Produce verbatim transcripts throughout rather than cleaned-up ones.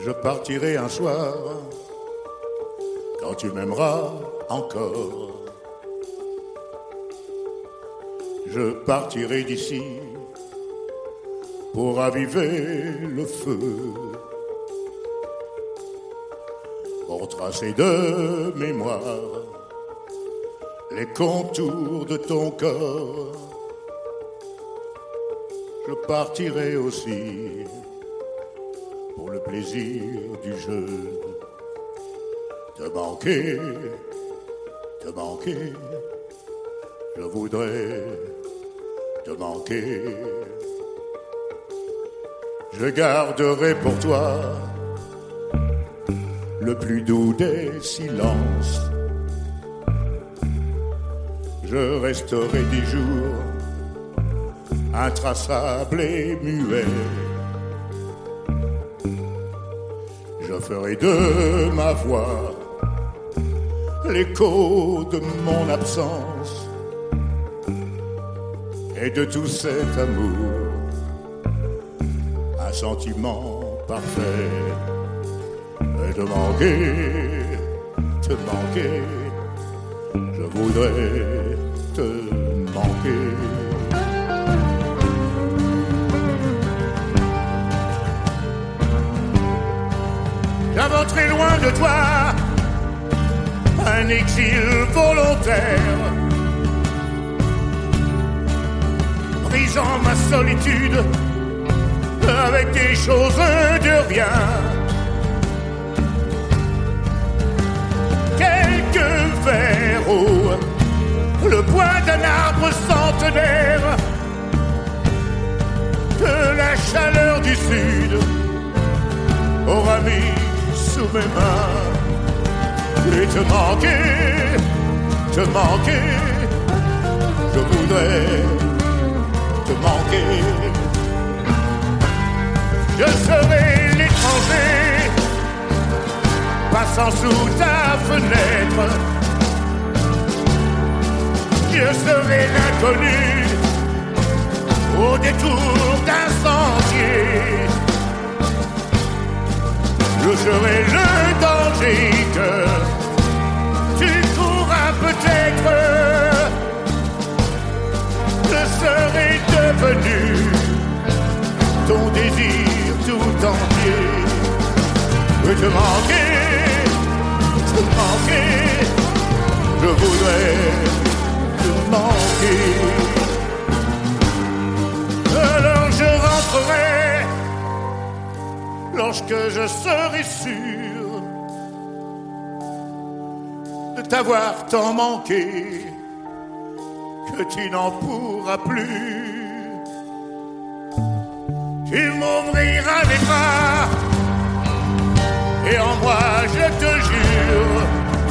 Je partirai un soir quand tu m'aimeras encore. Je partirai d'ici pour raviver le feu, pour tracer de mémoire les contours de ton corps. Je partirai aussi pour le plaisir du jeu, te manquer, te manquer, je voudrais te manquer. Je garderai pour toi le plus doux des silences. Je resterai des jours intraçable et muet. Je ferai de ma voix l'écho de mon absence et de tout cet amour un sentiment parfait. Et te manquer, te manquer, je voudrais te manquer. J'inventerai loin de toi un exil volontaire, brisant ma solitude avec des choses de rien. Quelques vers au le bois d'un arbre centenaire, que la chaleur du sud aura mis sous mes mains. Et te manquer, te manquer, je voudrais te manquer. Je serai l'étranger passant sous ta fenêtre. Je serai l'inconnu au détour d'un sentier. Je serai le danger que tu courras peut-être. Je serai devenu ton désir tout entier. Je te manquer, te manquer, je voudrais te manquer. Alors je rentrerai lorsque je serai sûr de t'avoir tant manqué que tu n'en pourras plus. Tu m'ouvriras les bras et en moi je te jure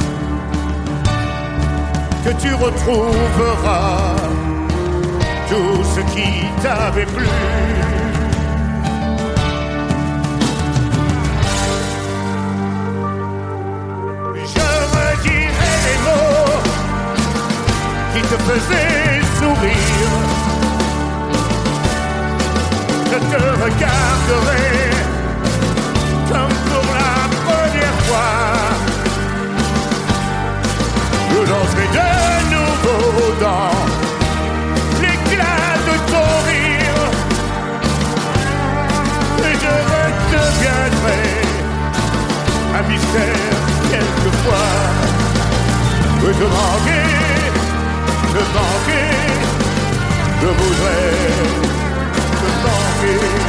que tu retrouveras tout ce qui t'avait plu. Qui te faisait sourire, je te regarderai comme pour la première fois. Je danserai de nouveau dans l'éclat de ton rire, et je redeviendrai un mystère quelquefois. Je te manquer, te manquer, je voudrais te manquer.